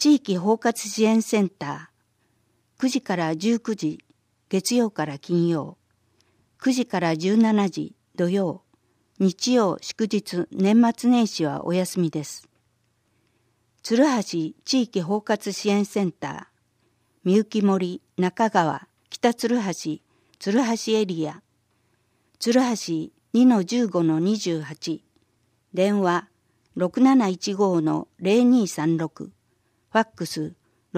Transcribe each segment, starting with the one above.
地域包括支援センター、9時から19時、月曜から金曜、9時から17時、土曜、日曜、祝日、年末年始はお休みです。鶴橋地域包括支援センター、みゆき森、中川、北鶴橋、鶴橋エリア、鶴橋 2-15-28、電話 6715-0236、ファックス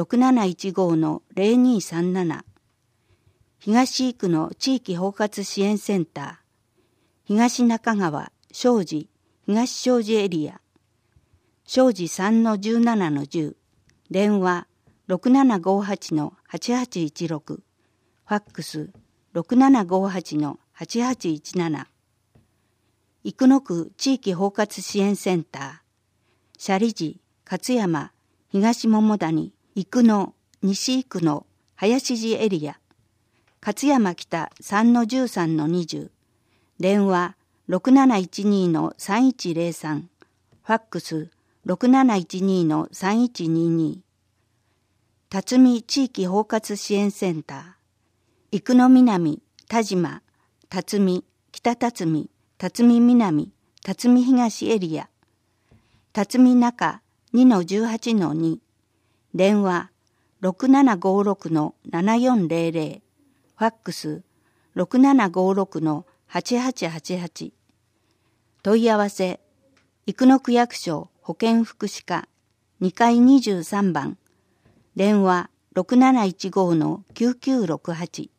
6715-0237、東区の地域包括支援センター、東中川、庄司、東庄司エリア、庄司 3-17-10、電話 6758-8816、ファックス 6758-8817、生野区地域包括支援センター、斜里寺、勝山、東桃谷、生野、西生野、林寺エリア、勝山北 3-13-20、電話 6712-3103、ファックス 6712-3122、辰巳地域包括支援センター、生野南、田島、辰巳、北辰巳、辰巳南、辰巳東エリア、辰巳中 2-18-2、電話 6756-7400、ファックス 6756-8888、問い合わせ、生野区役所保健福祉課2階23番、電話 6715-9968、